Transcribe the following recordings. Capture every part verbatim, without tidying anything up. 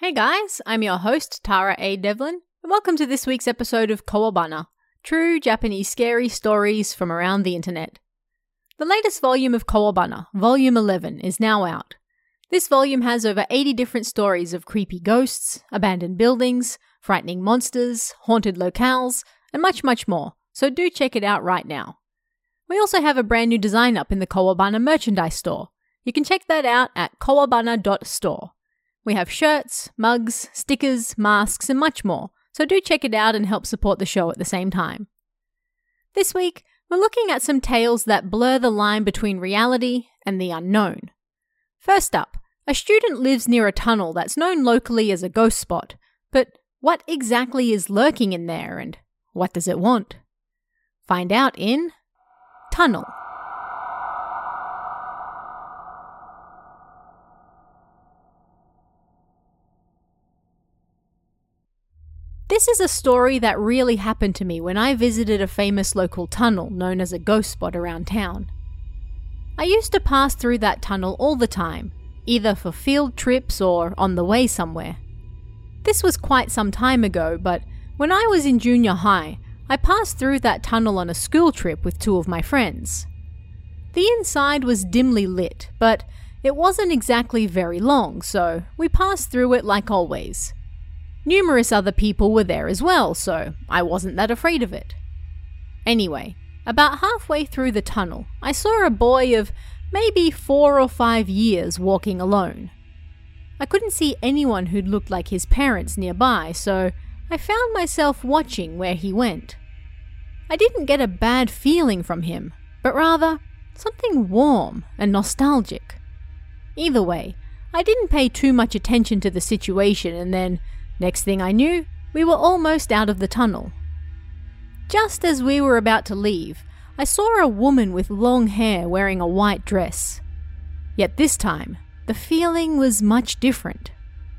Hey guys, I'm your host, Tara A. Devlin, and welcome to this week's episode of Kawabana, true Japanese scary stories from around the internet. The latest volume of Kawabana, Volume eleven, is now out. This volume has over eighty different stories of creepy ghosts, abandoned buildings, frightening monsters, haunted locales, and much, much more, so do check it out right now. We also have a brand new design up in the Kawabana merchandise store. You can check that out at kawabana dot store. We have shirts, mugs, stickers, masks, and much more, so do check it out and help support the show at the same time. This week, we're looking at some tales that blur the line between reality and the unknown. First up, a student lives near a tunnel that's known locally as a ghost spot, but what exactly is lurking in there and what does it want? Find out in Tunnel. This is a story that really happened to me when I visited a famous local tunnel known as a ghost spot around town. I used to pass through that tunnel all the time, either for field trips or on the way somewhere. This was quite some time ago, but when I was in junior high, I passed through that tunnel on a school trip with two of my friends. The inside was dimly lit, but it wasn't exactly very long, so we passed through it like always. Numerous other people were there as well, so I wasn't that afraid of it. Anyway, about halfway through the tunnel, I saw a boy of maybe four or five years walking alone. I couldn't see anyone who looked like his parents nearby, so I found myself watching where he went. I didn't get a bad feeling from him, but rather something warm and nostalgic. Either way, I didn't pay too much attention to the situation, and then next thing I knew, we were almost out of the tunnel. Just as we were about to leave, I saw a woman with long hair wearing a white dress. Yet this time, the feeling was much different.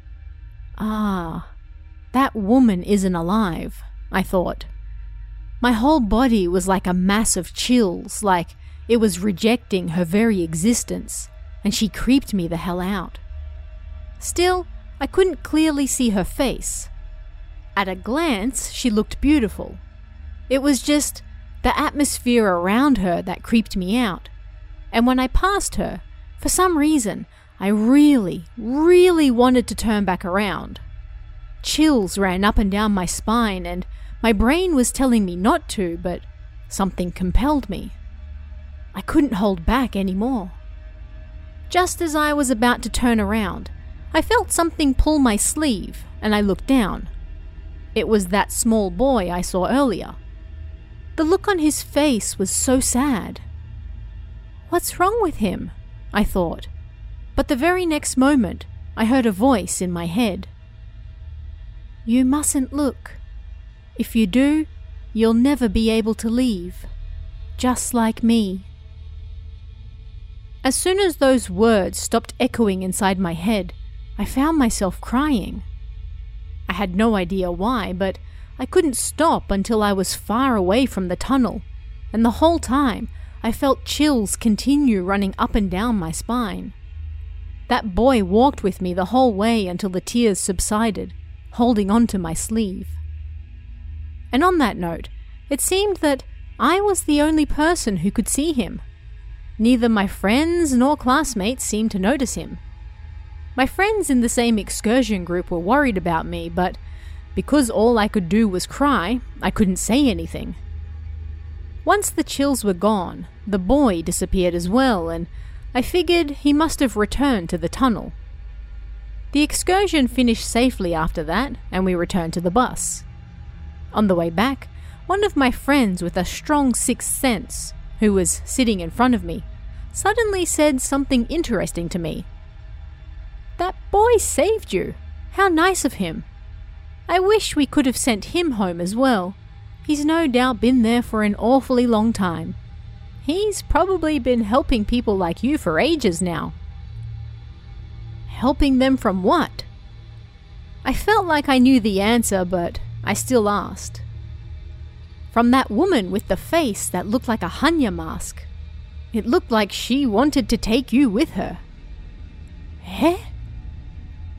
Ah, that woman isn't alive, I thought. My whole body was like a mass of chills, like it was rejecting her very existence, and she creeped me the hell out. Still, I couldn't clearly see her face. At a glance, she looked beautiful. It was just the atmosphere around her that creeped me out. And when I passed her, for some reason, I really, really wanted to turn back around. Chills ran up and down my spine, and my brain was telling me not to, but something compelled me. I couldn't hold back anymore. Just as I was about to turn around, I felt something pull my sleeve, and I looked down. It was that small boy I saw earlier. The look on his face was so sad. What's wrong with him? I thought. But the very next moment, I heard a voice in my head. You mustn't look. If you do, you'll never be able to leave. Just like me. As soon as those words stopped echoing inside my head, I found myself crying. I had no idea why, but I couldn't stop until I was far away from the tunnel, and the whole time I felt chills continue running up and down my spine. That boy walked with me the whole way until the tears subsided, holding onto my sleeve. And on that note, it seemed that I was the only person who could see him. Neither my friends nor classmates seemed to notice him. My friends in the same excursion group were worried about me, but because all I could do was cry, I couldn't say anything. Once the chills were gone, the boy disappeared as well, and I figured he must have returned to the tunnel. The excursion finished safely after that, and we returned to the bus. On the way back, one of my friends with a strong sixth sense, who was sitting in front of me, suddenly said something interesting to me. That boy saved you. How nice of him. I wish we could have sent him home as well. He's no doubt been there for an awfully long time. He's probably been helping people like you for ages now. Helping them from what? I felt like I knew the answer, but I still asked. From that woman with the face that looked like a Hanya mask. It looked like she wanted to take you with her. Eh?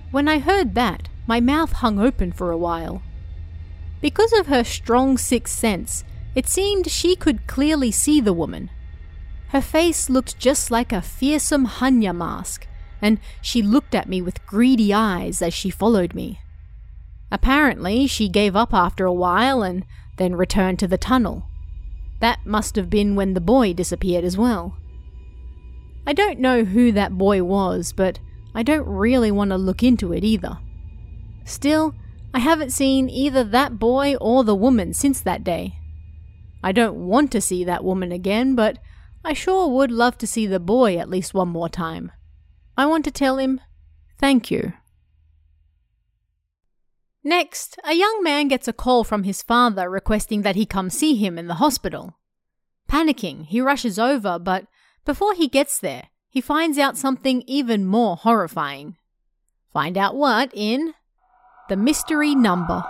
When I heard that, my mouth hung open for a while. Because of her strong sixth sense, it seemed she could clearly see the woman. Her face looked just like a fearsome Hanya mask, and she looked at me with greedy eyes as she followed me. Apparently, she gave up after a while and then returned to the tunnel. That must have been when the boy disappeared as well. I don't know who that boy was, but I don't really want to look into it either. Still, I haven't seen either that boy or the woman since that day. I don't want to see that woman again, but I sure would love to see the boy at least one more time. I want to tell him, thank you. Next, a young man gets a call from his father requesting that he come see him in the hospital. Panicking, he rushes over, but before he gets there, he finds out something even more horrifying. Find out what in The Mystery Number.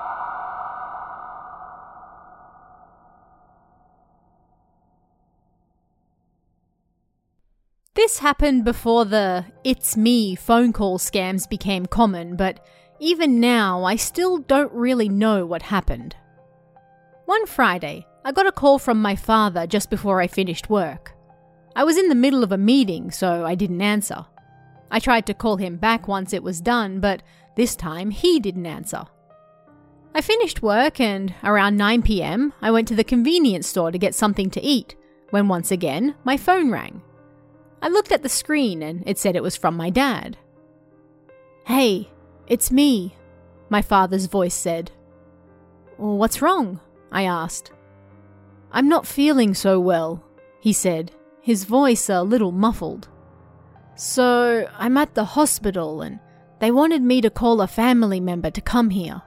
This happened before the "it's me" phone call scams became common, but even now I still don't really know what happened. One Friday, I got a call from my father just before I finished work. I was in the middle of a meeting, so I didn't answer. I tried to call him back once it was done, but this time he didn't answer. I finished work and around nine p.m. I went to the convenience store to get something to eat, when once again my phone rang. I looked at the screen and it said it was from my dad. "Hey, it's me," my father's voice said. "What's wrong?" I asked. "I'm not feeling so well," he said, his voice a little muffled. "So I'm at the hospital and they wanted me to call a family member to come here.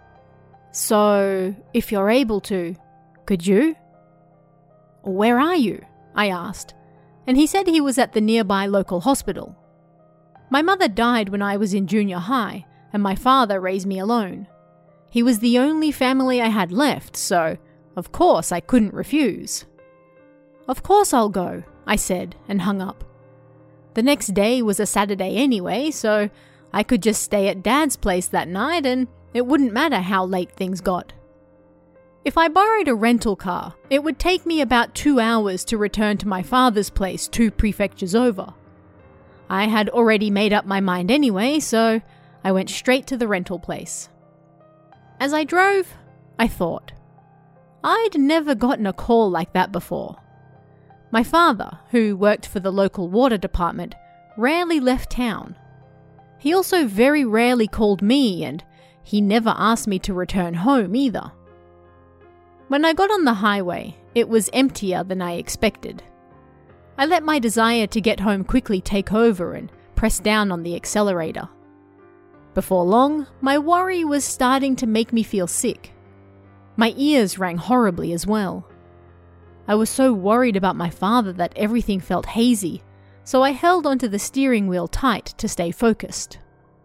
So, if you're able to, could you?" "Where are you?" I asked, and he said he was at the nearby local hospital. My mother died when I was in junior high, and my father raised me alone. He was the only family I had left, so of course I couldn't refuse. "Of course I'll go," I said, and hung up. The next day was a Saturday anyway, so I could just stay at Dad's place that night and it wouldn't matter how late things got. If I borrowed a rental car, it would take me about two hours to return to my father's place two prefectures over. I had already made up my mind anyway, so I went straight to the rental place. As I drove, I thought, I'd never gotten a call like that before. My father, who worked for the local water department, rarely left town. He also very rarely called me, and he never asked me to return home either. When I got on the highway, it was emptier than I expected. I let my desire to get home quickly take over and pressed down on the accelerator. Before long, my worry was starting to make me feel sick. My ears rang horribly as well. I was so worried about my father that everything felt hazy, so I held onto the steering wheel tight to stay focused.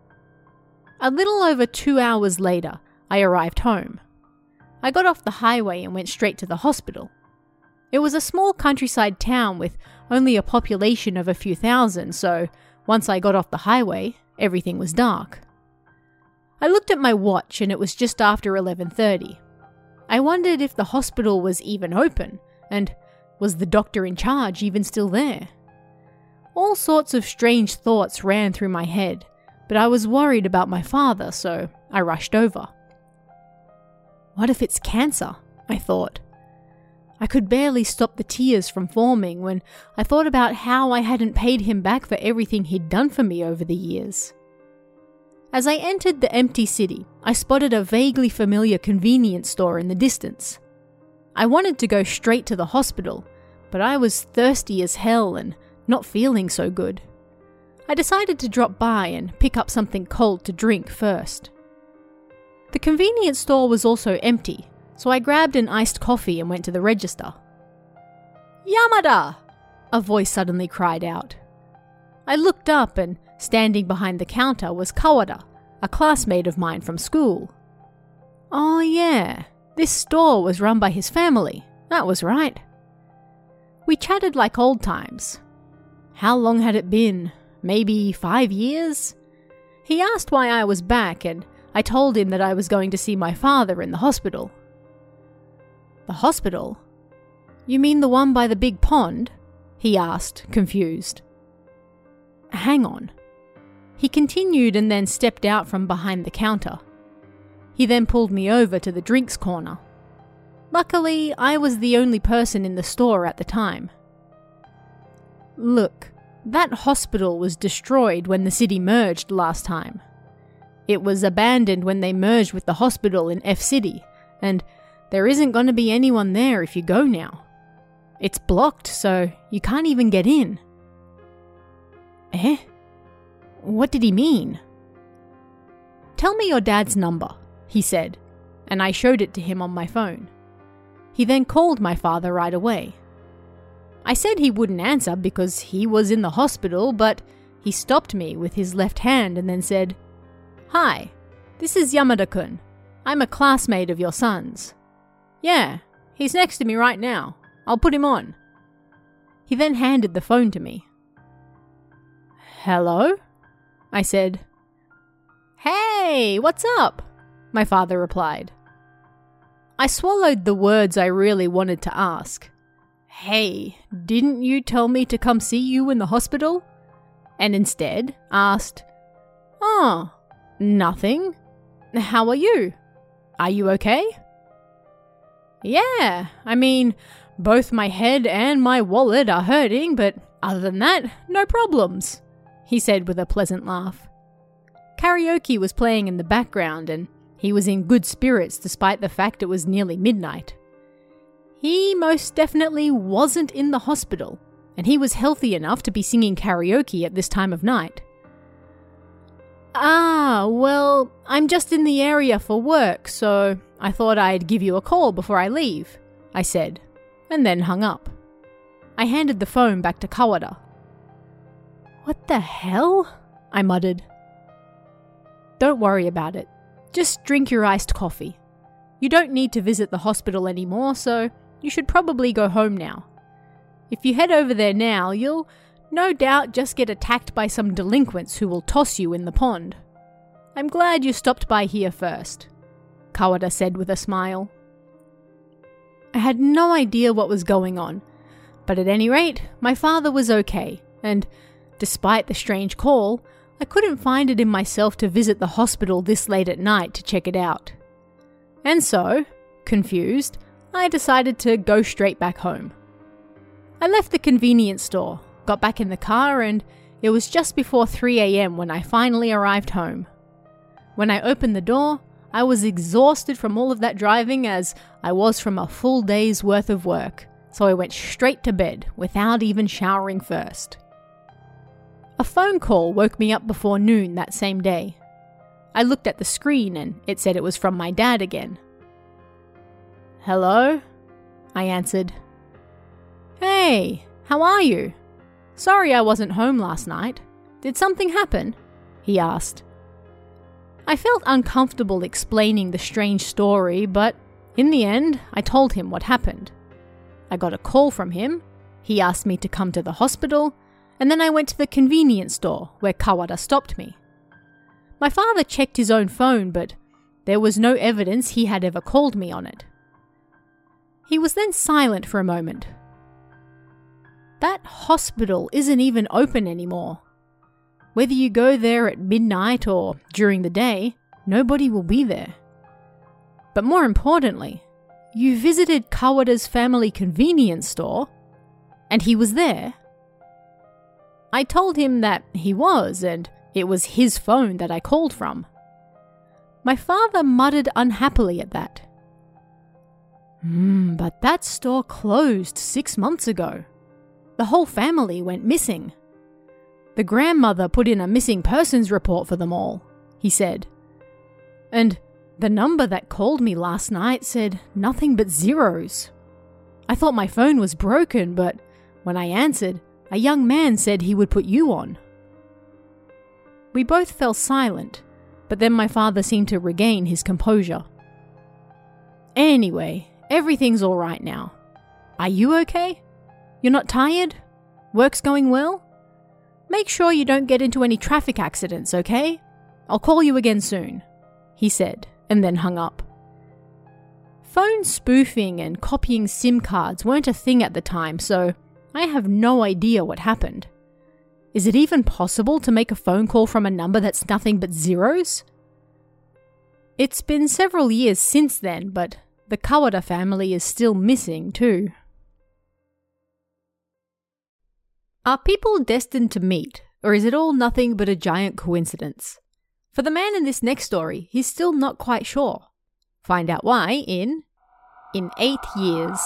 A little over two hours later, I arrived home. I got off the highway and went straight to the hospital. It was a small countryside town with only a population of a few thousand, so once I got off the highway, everything was dark. I looked at my watch and it was just after eleven thirty. I wondered if the hospital was even open, and was the doctor in charge even still there? All sorts of strange thoughts ran through my head, but I was worried about my father, so I rushed over. What if it's cancer? I thought. I could barely stop the tears from forming when I thought about how I hadn't paid him back for everything he'd done for me over the years. As I entered the empty city, I spotted a vaguely familiar convenience store in the distance. I wanted to go straight to the hospital, but I was thirsty as hell and not feeling so good. I decided to drop by and pick up something cold to drink first. The convenience store was also empty, so I grabbed an iced coffee and went to the register. "Yamada!" a voice suddenly cried out. I looked up and standing behind the counter was Kawada, a classmate of mine from school. Oh yeah, this store was run by his family, that was right. We chatted like old times. How long had it been? Maybe five years? He asked why I was back, and I told him that I was going to see my father in the hospital. The hospital? You mean the one by the big pond? He asked, confused. Hang on. He continued and then stepped out from behind the counter. He then pulled me over to the drinks corner. Luckily, I was the only person in the store at the time. Look, that hospital was destroyed when the city merged last time. It was abandoned when they merged with the hospital in F City, and there isn't going to be anyone there if you go now. It's blocked, so you can't even get in. Eh? What did he mean? Tell me your dad's number, he said, and I showed it to him on my phone. He then called my father right away. I said he wouldn't answer because he was in the hospital, but he stopped me with his left hand and then said, Hi, this is Yamada-kun. I'm a classmate of your son's. Yeah, he's next to me right now. I'll put him on. He then handed the phone to me. Hello? I said. Hey, what's up? My father replied. I swallowed the words I really wanted to ask. Hey, didn't you tell me to come see you in the hospital? And instead asked, Oh, nothing. How are you? Are you okay? Yeah, I mean, both my head and my wallet are hurting, but other than that, no problems, he said with a pleasant laugh. Karaoke was playing in the background and he was in good spirits despite the fact it was nearly midnight. He most definitely wasn't in the hospital, and he was healthy enough to be singing karaoke at this time of night. Ah, well, I'm just in the area for work, so I thought I'd give you a call before I leave, I said, and then hung up. I handed the phone back to Kawada. What the hell? I muttered. Don't worry about it. Just drink your iced coffee. You don't need to visit the hospital anymore, so you should probably go home now. If you head over there now, you'll no doubt just get attacked by some delinquents who will toss you in the pond. I'm glad you stopped by here first, Kawada said with a smile. I had no idea what was going on, but at any rate, my father was okay, and despite the strange call, I couldn't find it in myself to visit the hospital this late at night to check it out. And so, confused, I decided to go straight back home. I left the convenience store, got back in the car, and it was just before three a.m. when I finally arrived home. When I opened the door, I was exhausted from all of that driving as I was from a full day's worth of work, so I went straight to bed without even showering first. A phone call woke me up before noon that same day. I looked at the screen and it said it was from my dad again. Hello? I answered. Hey, how are you? Sorry I wasn't home last night. Did something happen? He asked. I felt uncomfortable explaining the strange story, but in the end, I told him what happened. I got a call from him, he asked me to come to the hospital, and then I went to the convenience store where Kawada stopped me. My father checked his own phone, but there was no evidence he had ever called me on it. He was then silent for a moment. That hospital isn't even open anymore. Whether you go there at midnight or during the day, nobody will be there. But more importantly, you visited Kawada's family convenience store, and he was there. I told him that he was, and it was his phone that I called from. My father muttered unhappily at that. Hmm, but that store closed six months ago. The whole family went missing. The grandmother put in a missing persons report for them all, he said. And the number that called me last night said nothing but zeros. I thought my phone was broken, but when I answered, a young man said he would put you on. We both fell silent, but then my father seemed to regain his composure. Anyway, everything's all right now. Are you okay? You're not tired? Work's going well? Make sure you don't get into any traffic accidents, okay? I'll call you again soon," he said, and then hung up. Phone spoofing and copying SIM cards weren't a thing at the time, so I have no idea what happened. Is it even possible to make a phone call from a number that's nothing but zeros? It's been several years since then, but the Kawada family is still missing too. Are people destined to meet, or is it all nothing but a giant coincidence? For the man in this next story, he's still not quite sure. Find out why in In Eight Years.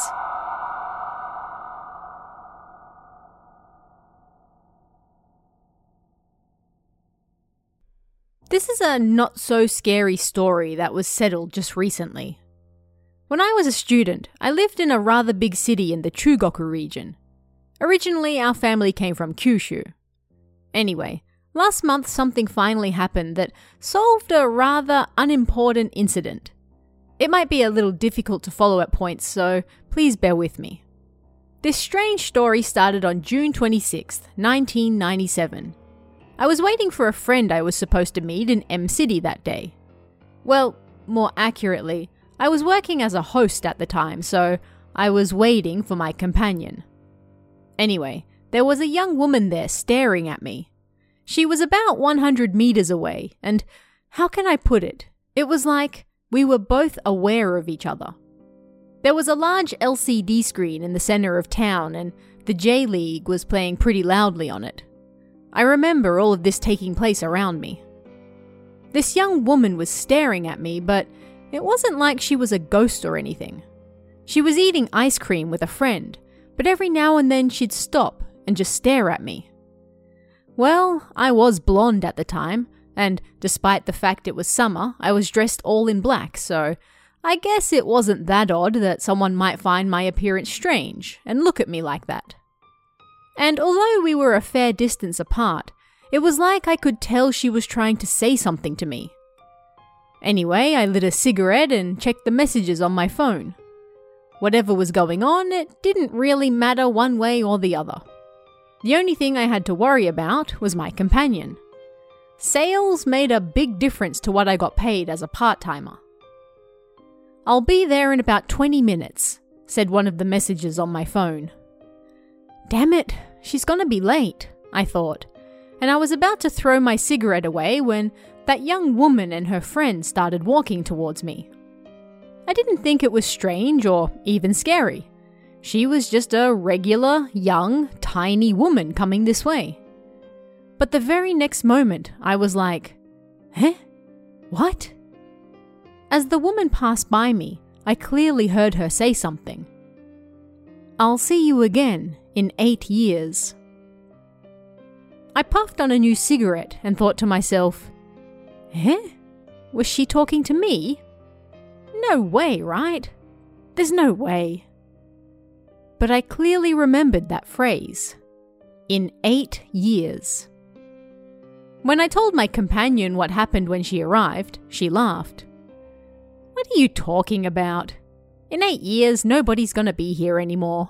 This is a not-so-scary story that was settled just recently. When I was a student, I lived in a rather big city in the Chugoku region. Originally, our family came from Kyushu. Anyway, last month something finally happened that solved a rather unimportant incident. It might be a little difficult to follow at points, so please bear with me. This strange story started on June twenty-sixth, nineteen ninety-seven. I was waiting for a friend I was supposed to meet in M City that day. Well, more accurately, I was working as a host at the time, so I was waiting for my companion. Anyway, there was a young woman there staring at me. She was about one hundred meters away, and how can I put it? It was like we were both aware of each other. There was a large L C D screen in the center of town, and the J-League was playing pretty loudly on it. I remember all of this taking place around me. This young woman was staring at me, but it wasn't like she was a ghost or anything. She was eating ice cream with a friend, but every now and then she'd stop and just stare at me. Well, I was blonde at the time, and despite the fact it was summer, I was dressed all in black, so I guess it wasn't that odd that someone might find my appearance strange and look at me like that. And although we were a fair distance apart, it was like I could tell she was trying to say something to me. Anyway, I lit a cigarette and checked the messages on my phone. Whatever was going on, it didn't really matter one way or the other. The only thing I had to worry about was my companion. Sales made a big difference to what I got paid as a part-timer. "I'll be there in about twenty minutes, said one of the messages on my phone. Damn it, she's gonna be late, I thought, and I was about to throw my cigarette away when that young woman and her friend started walking towards me. I didn't think it was strange or even scary. She was just a regular, young, tiny woman coming this way. But the very next moment, I was like, "Huh? What?" As the woman passed by me, I clearly heard her say something. "I'll see you again in eight years." I puffed on a new cigarette and thought to myself, "Huh? Was she talking to me? No way, right? There's no way." But I clearly remembered that phrase. In eight years. When I told my companion what happened when she arrived, she laughed. "What are you talking about? In eight years, nobody's gonna be here anymore."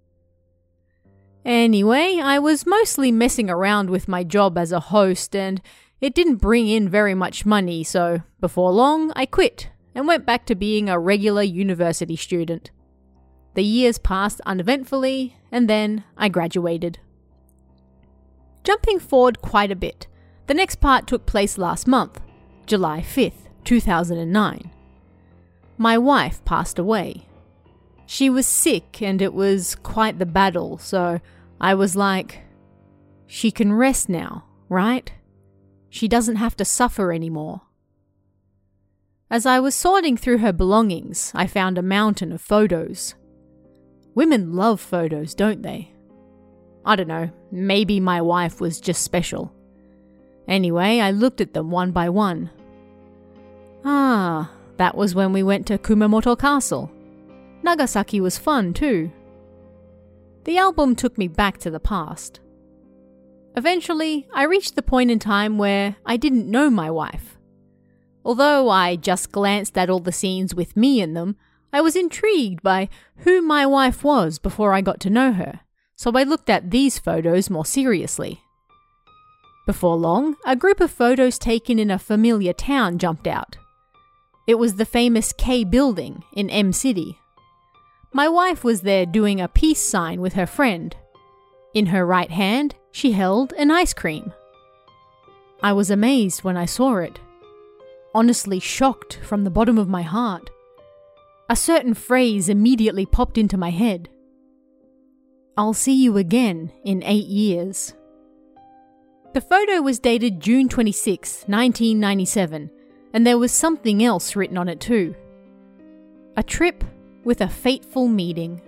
Anyway, I was mostly messing around with my job as a host, and it didn't bring in very much money, so before long, I quit and went back to being a regular university student. The years passed uneventfully, and then I graduated. Jumping forward quite a bit, the next part took place last month, July fifth, two thousand nine. My wife passed away. She was sick and it was quite the battle, so I was like, she can rest now, right? She doesn't have to suffer anymore. As I was sorting through her belongings, I found a mountain of photos. Women love photos, don't they? I don't know, maybe my wife was just special. Anyway, I looked at them one by one. Ah, that was when we went to Kumamoto Castle. Nagasaki was fun too. The album took me back to the past. Eventually, I reached the point in time where I didn't know my wife. Although I just glanced at all the scenes with me in them, I was intrigued by who my wife was before I got to know her, so I looked at these photos more seriously. Before long, a group of photos taken in a familiar town jumped out. It was the famous K building in M City. My wife was there doing a peace sign with her friend. In her right hand, she held an ice cream. I was amazed when I saw it. Honestly shocked from the bottom of my heart. A certain phrase immediately popped into my head. I'll see you again in eight years. The photo was dated June twenty-sixth, nineteen ninety-seven, and there was something else written on it too. A trip with a fateful meeting.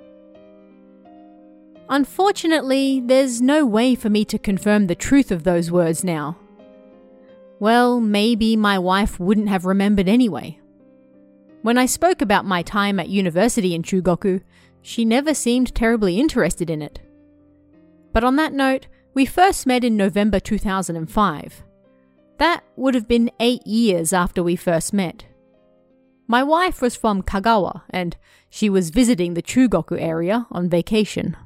Unfortunately, there's no way for me to confirm the truth of those words now. Well, maybe my wife wouldn't have remembered anyway. When I spoke about my time at university in Chugoku, she never seemed terribly interested in it. But on that note, we first met in November two thousand five. That would have been eight years after we first met. My wife was from Kagawa, and she was visiting the Chugoku area on vacation.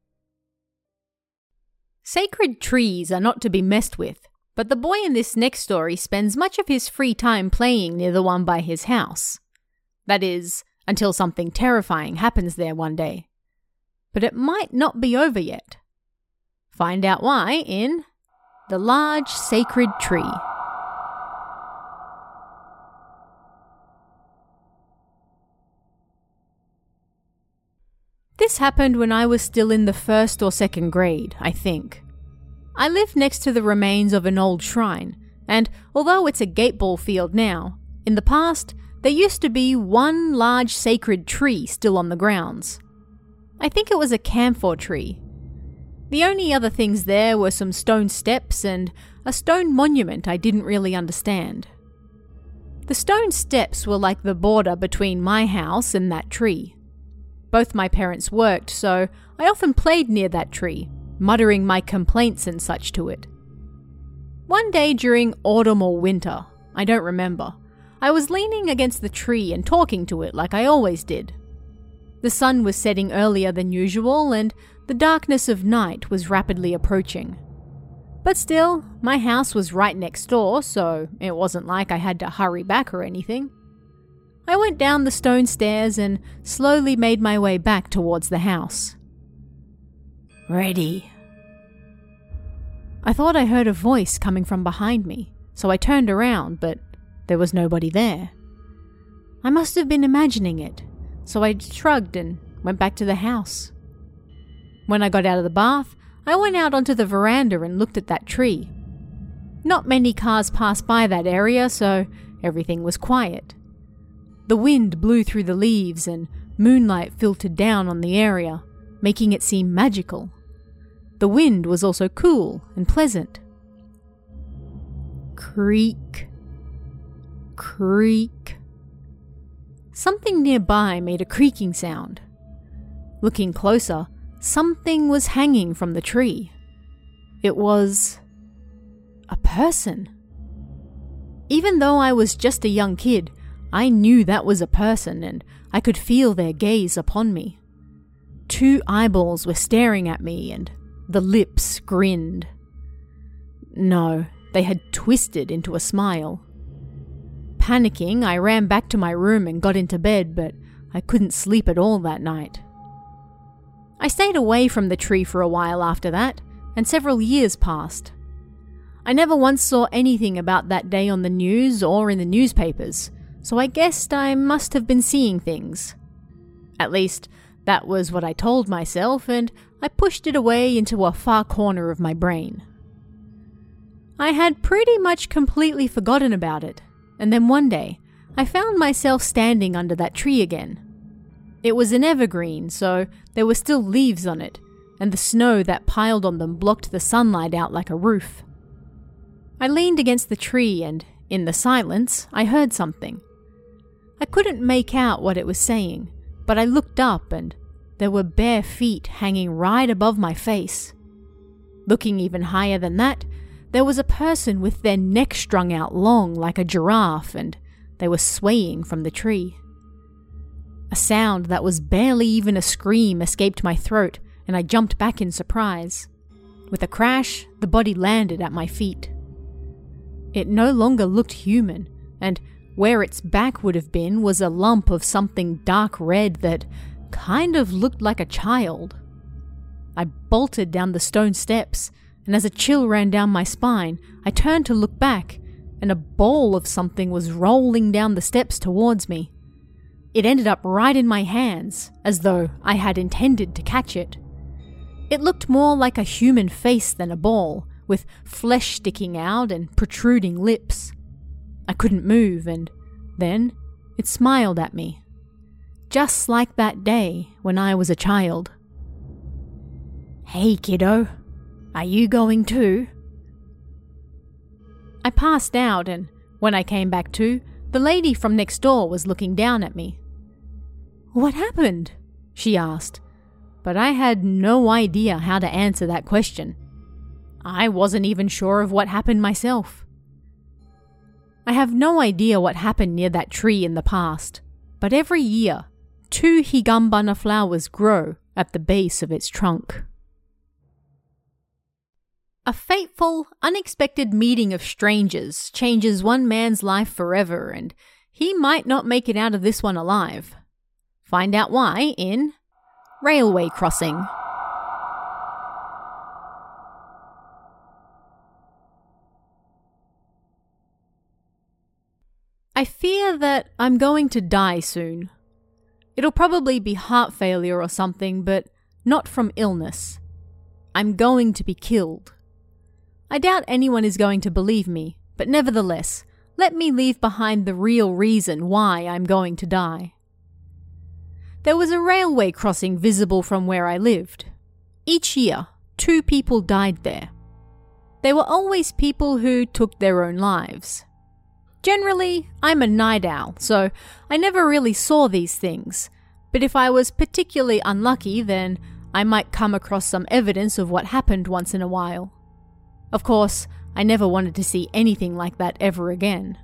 Sacred trees are not to be messed with, but the boy in this next story spends much of his free time playing near the one by his house. That is, until something terrifying happens there one day. But it might not be over yet. Find out why in The Large Sacred Tree. This happened when I was still in the first or second grade, I think. I lived next to the remains of an old shrine, and although it's a gateball field now, in the past there used to be one large sacred tree still on the grounds. I think it was a camphor tree. The only other things there were some stone steps and a stone monument I didn't really understand. The stone steps were like the border between my house and that tree. Both my parents worked, so I often played near that tree, muttering my complaints and such to it. One day during autumn or winter, I don't remember, I was leaning against the tree and talking to it like I always did. The sun was setting earlier than usual, and the darkness of night was rapidly approaching. But still, my house was right next door, so it wasn't like I had to hurry back or anything. I went down the stone stairs and slowly made my way back towards the house. Ready. I thought I heard a voice coming from behind me, so I turned around, but there was nobody there. I must have been imagining it, so I shrugged and went back to the house. When I got out of the bath, I went out onto the veranda and looked at that tree. Not many cars passed by that area, so everything was quiet. The wind blew through the leaves and moonlight filtered down on the area, making it seem magical. The wind was also cool and pleasant. Creak. Creak. Something nearby made a creaking sound. Looking closer, something was hanging from the tree. It was a person. Even though I was just a young kid, I knew that was a person, and I could feel their gaze upon me. Two eyeballs were staring at me, and the lips grinned. No, they had twisted into a smile. Panicking, I ran back to my room and got into bed, but I couldn't sleep at all that night. I stayed away from the tree for a while after that, and several years passed. I never once saw anything about that day on the news or in the newspapers, so I guessed I must have been seeing things. At least, that was what I told myself, and I pushed it away into a far corner of my brain. I had pretty much completely forgotten about it, and then one day, I found myself standing under that tree again. It was an evergreen, so there were still leaves on it, and the snow that piled on them blocked the sunlight out like a roof. I leaned against the tree, and in the silence, I heard something. I couldn't make out what it was saying, but I looked up and there were bare feet hanging right above my face. Looking even higher than that, there was a person with their neck strung out long like a giraffe, and they were swaying from the tree. A sound that was barely even a scream escaped my throat, and I jumped back in surprise. With a crash, the body landed at my feet. It no longer looked human, and where its back would have been was a lump of something dark red that kind of looked like a child. I bolted down the stone steps, and as a chill ran down my spine, I turned to look back, and a ball of something was rolling down the steps towards me. It ended up right in my hands, as though I had intended to catch it. It looked more like a human face than a ball, with flesh sticking out and protruding lips. I couldn't move, and then it smiled at me. Just like that day when I was a child. "Hey, kiddo, are you going too?" I passed out, and when I came back to, the lady from next door was looking down at me. "What happened?" she asked, but I had no idea how to answer that question. I wasn't even sure of what happened myself. I have no idea what happened near that tree in the past, but every year, two higambana flowers grow at the base of its trunk. A fateful, unexpected meeting of strangers changes one man's life forever, and he might not make it out of this one alive. Find out why in Railway Crossing. I fear that I'm going to die soon. It'll probably be heart failure or something, but not from illness. I'm going to be killed. I doubt anyone is going to believe me, but nevertheless, let me leave behind the real reason why I'm going to die. There was a railway crossing visible from where I lived. Each year, two people died there. They were always people who took their own lives. Generally, I'm a night owl, so I never really saw these things, but if I was particularly unlucky, then I might come across some evidence of what happened once in a while. Of course, I never wanted to see anything like that ever again.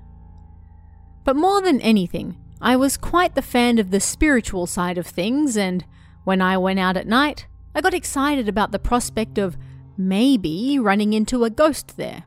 But more than anything, I was quite the fan of the spiritual side of things, and when I went out at night, I got excited about the prospect of maybe running into a ghost there.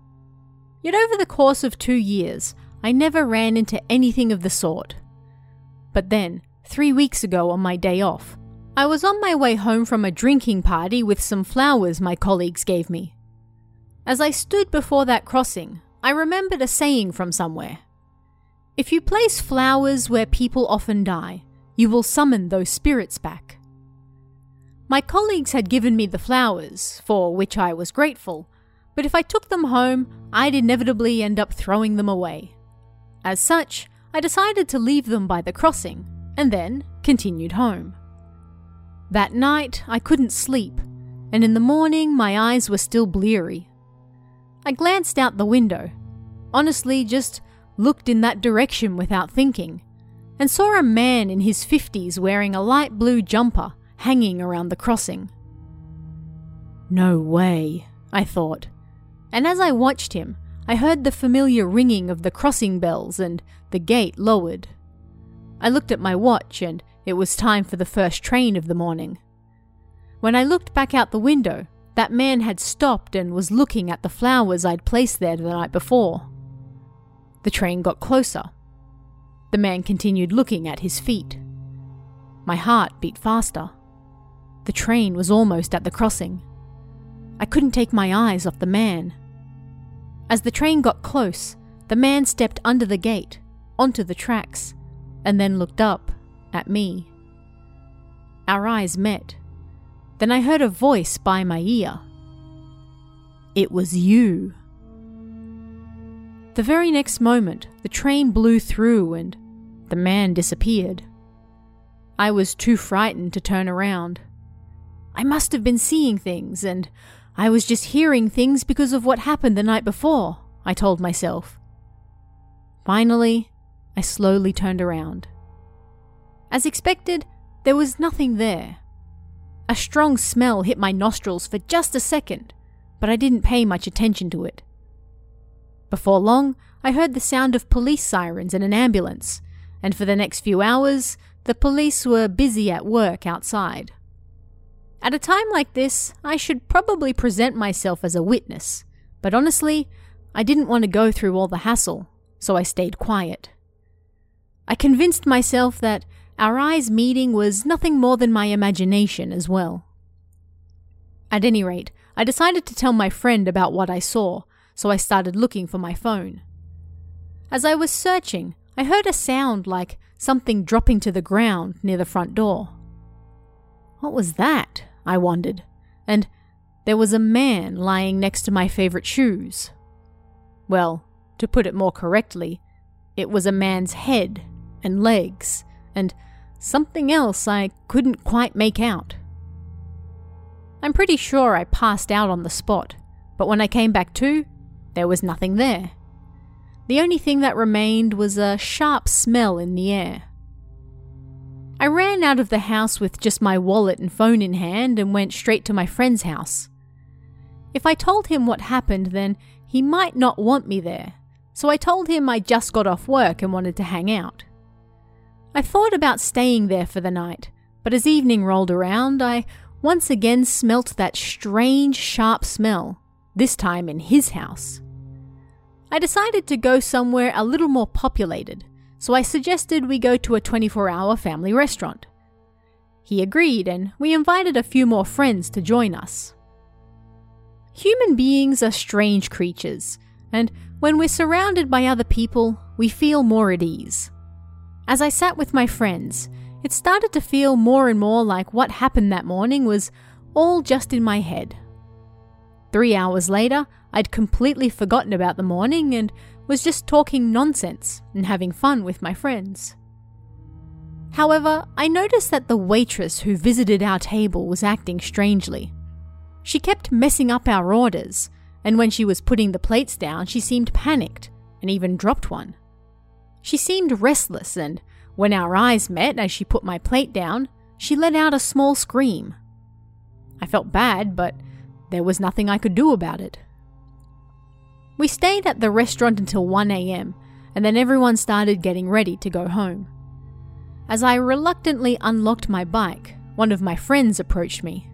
Yet over the course of two years, I never ran into anything of the sort. But then, three weeks ago on my day off, I was on my way home from a drinking party with some flowers my colleagues gave me. As I stood before that crossing, I remembered a saying from somewhere. If you place flowers where people often die, you will summon those spirits back. My colleagues had given me the flowers, for which I was grateful, but if I took them home, I'd inevitably end up throwing them away. As such, I decided to leave them by the crossing, and then continued home. That night, I couldn't sleep, and in the morning my eyes were still bleary. I glanced out the window, honestly just looked in that direction without thinking, and saw a man in his fifties wearing a light blue jumper hanging around the crossing. No way, I thought, and as I watched him, I heard the familiar ringing of the crossing bells and the gate lowered. I looked at my watch and it was time for the first train of the morning. When I looked back out the window, that man had stopped and was looking at the flowers I'd placed there the night before. The train got closer. The man continued looking at his feet. My heart beat faster. The train was almost at the crossing. I couldn't take my eyes off the man. As the train got close, the man stepped under the gate, onto the tracks, and then looked up at me. Our eyes met. Then I heard a voice by my ear. It was you. The very next moment, the train blew through and the man disappeared. I was too frightened to turn around. I must have been seeing things, and I was just hearing things because of what happened the night before, I told myself. Finally, I slowly turned around. As expected, there was nothing there. A strong smell hit my nostrils for just a second, but I didn't pay much attention to it. Before long, I heard the sound of police sirens and an ambulance, and for the next few hours, the police were busy at work outside. At a time like this, I should probably present myself as a witness, but honestly, I didn't want to go through all the hassle, so I stayed quiet. I convinced myself that our eyes meeting was nothing more than my imagination as well. At any rate, I decided to tell my friend about what I saw, so I started looking for my phone. As I was searching, I heard a sound like something dropping to the ground near the front door. What was that? I wondered, and there was a man lying next to my favorite shoes. Well, to put it more correctly, it was a man's head and legs, and something else I couldn't quite make out. I'm pretty sure I passed out on the spot, but when I came back to, there was nothing there. The only thing that remained was a sharp smell in the air. I ran out of the house with just my wallet and phone in hand and went straight to my friend's house. If I told him what happened, then he might not want me there, so I told him I just got off work and wanted to hang out. I thought about staying there for the night, but as evening rolled around, I once again smelt that strange, sharp smell, this time in his house. I decided to go somewhere a little more populated, so I suggested we go to a twenty-four hour family restaurant. He agreed, and we invited a few more friends to join us. Human beings are strange creatures, and when we're surrounded by other people, we feel more at ease. As I sat with my friends, it started to feel more and more like what happened that morning was all just in my head. Three hours later, I'd completely forgotten about the morning and was just talking nonsense and having fun with my friends. However, I noticed that the waitress who visited our table was acting strangely. She kept messing up our orders, and when she was putting the plates down, she seemed panicked and even dropped one. She seemed restless, and when our eyes met as she put my plate down, she let out a small scream. I felt bad, but there was nothing I could do about it. We stayed at the restaurant until one a.m, and then everyone started getting ready to go home. As I reluctantly unlocked my bike, one of my friends approached me.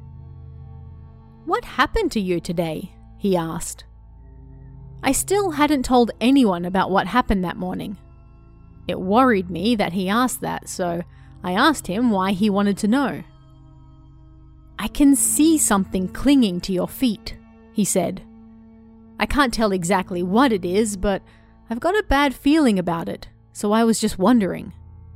"What happened to you today?" he asked. I still hadn't told anyone about what happened that morning. It worried me that he asked that, so I asked him why he wanted to know. "I can see something clinging to your feet," he said. "I can't tell exactly what it is, but I've got a bad feeling about it, so I was just wondering."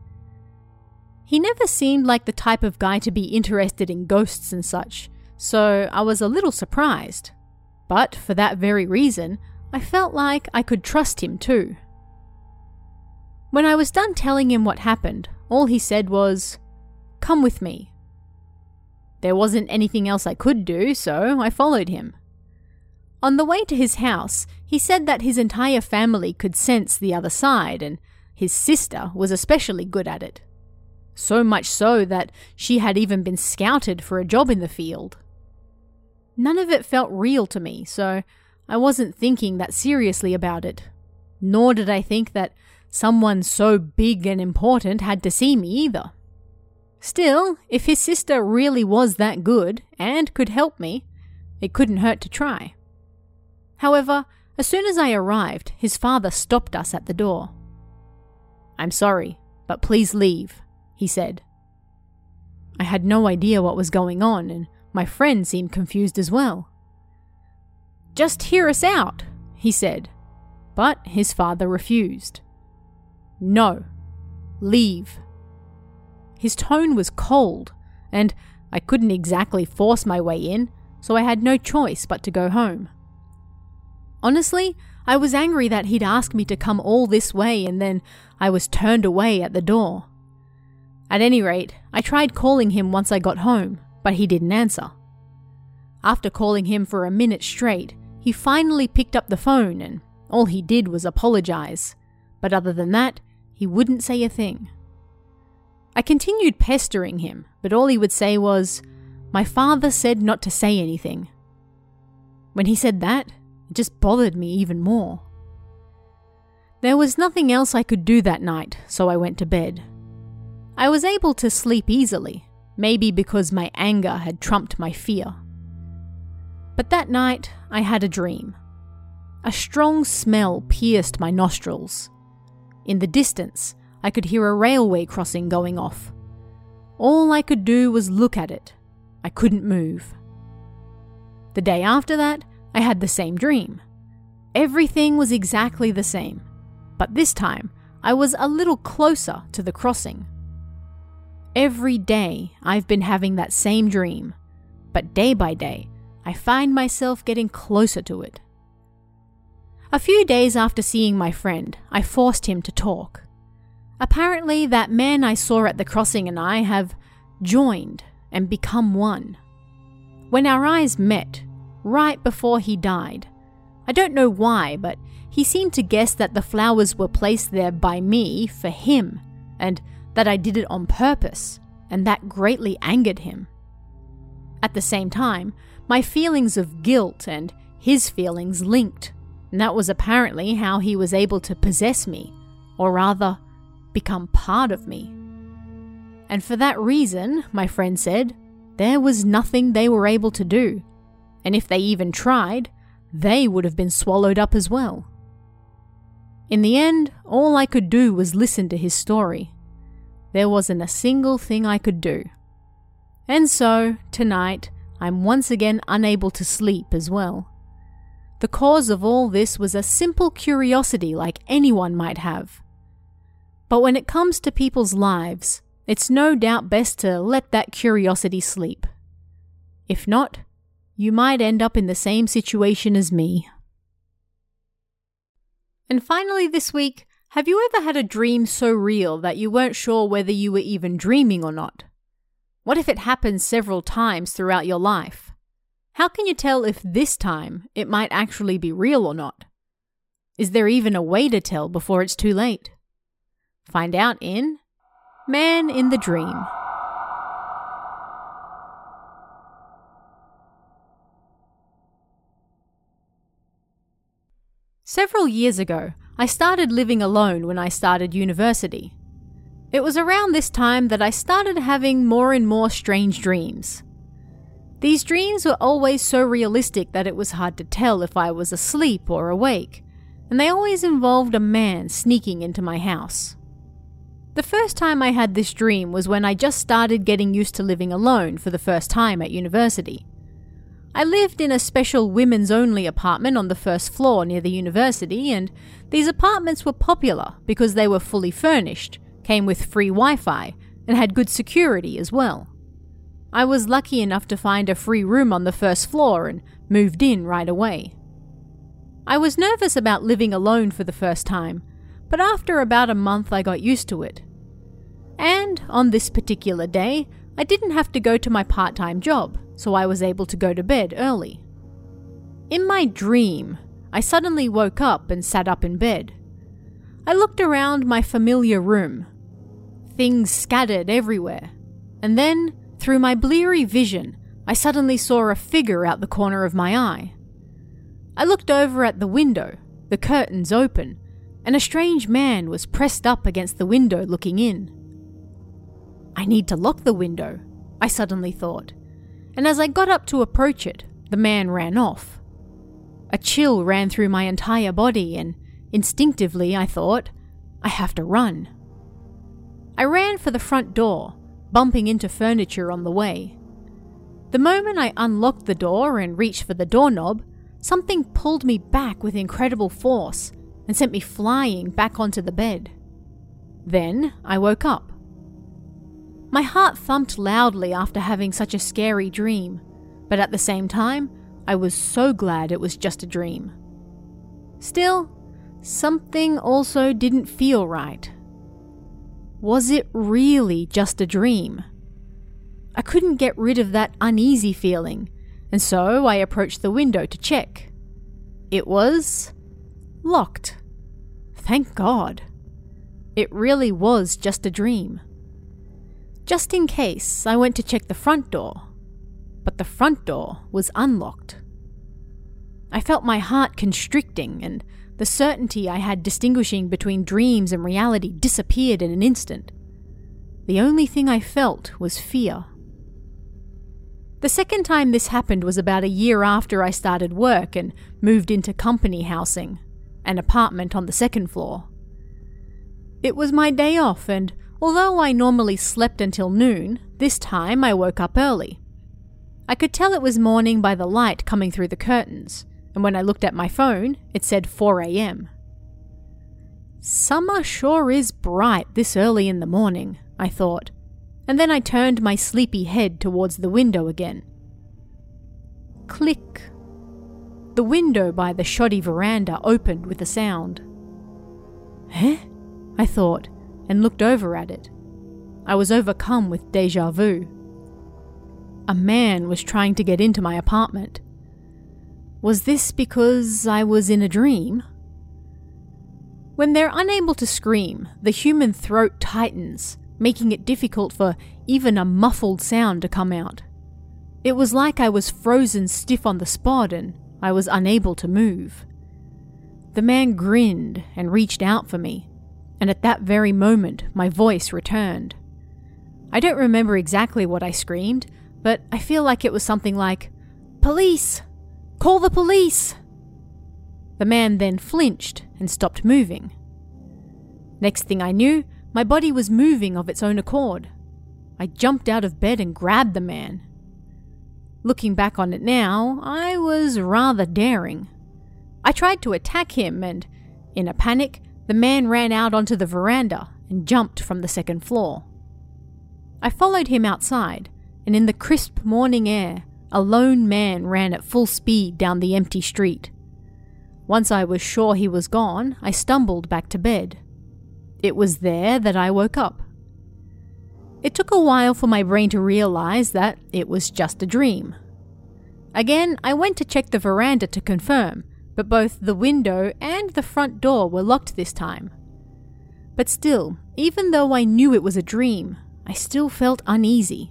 He never seemed like the type of guy to be interested in ghosts and such, so I was a little surprised. But for that very reason, I felt like I could trust him too. When I was done telling him what happened, all he said was, "Come with me." There wasn't anything else I could do, so I followed him. On the way to his house, he said that his entire family could sense the other side, and his sister was especially good at it. So much so that she had even been scouted for a job in the field. None of it felt real to me, so I wasn't thinking that seriously about it. Nor did I think that someone so big and important had to see me either. Still, if his sister really was that good and could help me, it couldn't hurt to try. However, as soon as I arrived, his father stopped us at the door. "I'm sorry, but please leave," he said. I had no idea what was going on, and my friend seemed confused as well. "Just hear us out," he said, but his father refused. "No, leave." His tone was cold, and I couldn't exactly force my way in, so I had no choice but to go home. Honestly, I was angry that he'd asked me to come all this way and then I was turned away at the door. At any rate, I tried calling him once I got home, but he didn't answer. After calling him for a minute straight, he finally picked up the phone and all he did was apologize, but other than that, he wouldn't say a thing. I continued pestering him, but all he would say was, "My father said not to say anything." When he said that, it just bothered me even more. There was nothing else I could do that night, so I went to bed. I was able to sleep easily, maybe because my anger had trumped my fear. But that night, I had a dream. A strong smell pierced my nostrils. In the distance, I could hear a railway crossing going off. All I could do was look at it. I couldn't move. The day after that, I had the same dream. Everything was exactly the same, but this time, I was a little closer to the crossing. Every day, I've been having that same dream, but day by day, I find myself getting closer to it. A few days after seeing my friend, I forced him to talk. Apparently, that man I saw at the crossing and I have joined and become one. When our eyes met, right before he died, I don't know why, but he seemed to guess that the flowers were placed there by me for him, and that I did it on purpose, and that greatly angered him. At the same time, my feelings of guilt and his feelings linked, and that was apparently how he was able to possess me, or rather, become part of me. And for that reason, my friend said, there was nothing they were able to do, and if they even tried, they would have been swallowed up as well. In the end, all I could do was listen to his story. There wasn't a single thing I could do. And so, tonight, I'm once again unable to sleep as well. The cause of all this was a simple curiosity like anyone might have. But when it comes to people's lives, it's no doubt best to let that curiosity sleep. If not, you might end up in the same situation as me. And finally this week, have you ever had a dream so real that you weren't sure whether you were even dreaming or not? What if it happened several times throughout your life? How can you tell if this time it might actually be real or not? Is there even a way to tell before it's too late? Find out in Man in the Dream. Several years ago, I started living alone when I started university. It was around this time that I started having more and more strange dreams. These dreams were always so realistic that it was hard to tell if I was asleep or awake, and they always involved a man sneaking into my house. The first time I had this dream was when I just started getting used to living alone for the first time at university. I lived in a special women's-only apartment on the first floor near the university, and these apartments were popular because they were fully furnished, came with free Wi-Fi, and had good security as well. I was lucky enough to find a free room on the first floor and moved in right away. I was nervous about living alone for the first time, but after about a month I got used to it. And on this particular day, I didn't have to go to my part-time job, so I was able to go to bed early. In my dream, I suddenly woke up and sat up in bed. I looked around my familiar room. Things scattered everywhere. And then, through my bleary vision, I suddenly saw a figure out the corner of my eye. I looked over at the window, the curtains open, and a strange man was pressed up against the window looking in. I need to lock the window, I suddenly thought, and as I got up to approach it, the man ran off. A chill ran through my entire body, and instinctively I thought, I have to run. I ran for the front door, bumping into furniture on the way. The moment I unlocked the door and reached for the doorknob, something pulled me back with incredible force and sent me flying back onto the bed. Then I woke up. My heart thumped loudly after having such a scary dream, but at the same time, I was so glad it was just a dream. Still, something also didn't feel right. Was it really just a dream? I couldn't get rid of that uneasy feeling, and so I approached the window to check. It was locked. Thank God. It really was just a dream. Just in case, I went to check the front door, but the front door was unlocked. I felt my heart constricting, and the certainty I had distinguishing between dreams and reality disappeared in an instant. The only thing I felt was fear. The second time this happened was about a year after I started work and moved into company housing, an apartment on the second floor. It was my day off, and although I normally slept until noon, this time I woke up early. I could tell it was morning by the light coming through the curtains, and when I looked at my phone, it said four a.m. Summer sure is bright this early in the morning, I thought, and then I turned my sleepy head towards the window again. Click. The window by the shoddy veranda opened with a sound. Eh? I thought, and looked over at it. I was overcome with déjà vu. A man was trying to get into my apartment. Was this because I was in a dream? When they're unable to scream, the human throat tightens, making it difficult for even a muffled sound to come out. It was like I was frozen stiff on the spot and I was unable to move. The man grinned and reached out for me, and at that very moment my voice returned. I don't remember exactly what I screamed, but I feel like it was something like, "Police! Call the police!" The man then flinched and stopped moving. Next thing I knew, my body was moving of its own accord. I jumped out of bed and grabbed the man. Looking back on it now, I was rather daring. I tried to attack him and, in a panic, the man ran out onto the veranda and jumped from the second floor. I followed him outside, and in the crisp morning air, a lone man ran at full speed down the empty street. Once I was sure he was gone, I stumbled back to bed. It was there that I woke up. It took a while for my brain to realize that it was just a dream. Again, I went to check the veranda to confirm, but both the window and the front door were locked this time. But still, even though I knew it was a dream, I still felt uneasy.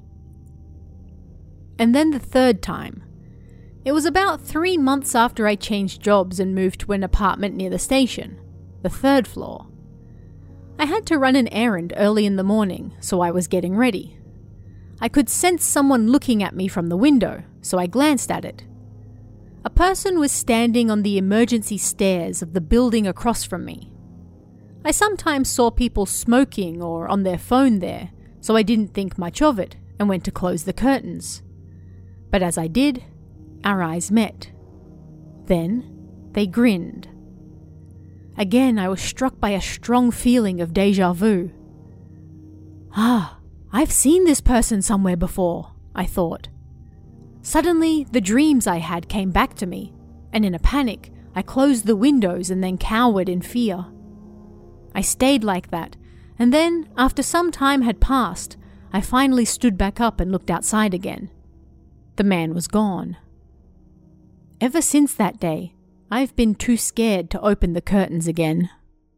And then the third time. It was about three months after I changed jobs and moved to an apartment near the station, the third floor. I had to run an errand early in the morning, so I was getting ready. I could sense someone looking at me from the window, so I glanced at it. A person was standing on the emergency stairs of the building across from me. I sometimes saw people smoking or on their phone there, so I didn't think much of it and went to close the curtains. But as I did, our eyes met. Then they grinned. Again, I was struck by a strong feeling of déjà vu. Ah, I've seen this person somewhere before, I thought. Suddenly, the dreams I had came back to me, and in a panic, I closed the windows and then cowered in fear. I stayed like that, and then, after some time had passed, I finally stood back up and looked outside again. The man was gone. Ever since that day, I've been too scared to open the curtains again.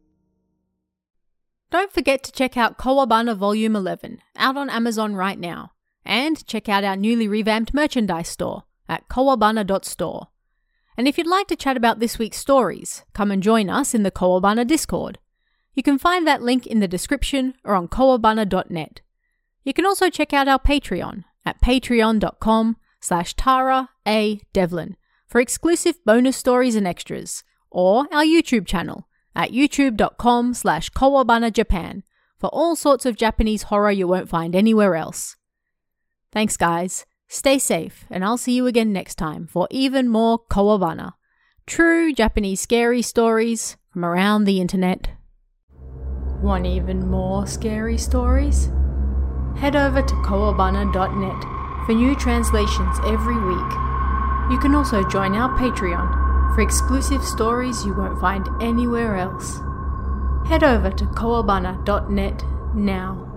Don't forget to check out Kowabana Volume eleven, out on Amazon right now, and check out our newly revamped merchandise store at kowabana dot store. And if you'd like to chat about this week's stories, come and join us in the Kowabana Discord. You can find that link in the description or on kowabana dot net. You can also check out our Patreon at patreon dot com slash Tara A. Devlin for exclusive bonus stories and extras, or our YouTube channel at youtube dot com slash Kowabana Japan for all sorts of Japanese horror you won't find anywhere else. Thanks guys, stay safe, and I'll see you again next time for even more Kowabana, true Japanese scary stories from around the internet. Want even more scary stories? Head over to kowabana dot net for new translations every week. You can also join our Patreon for exclusive stories you won't find anywhere else. Head over to kowabana dot net now.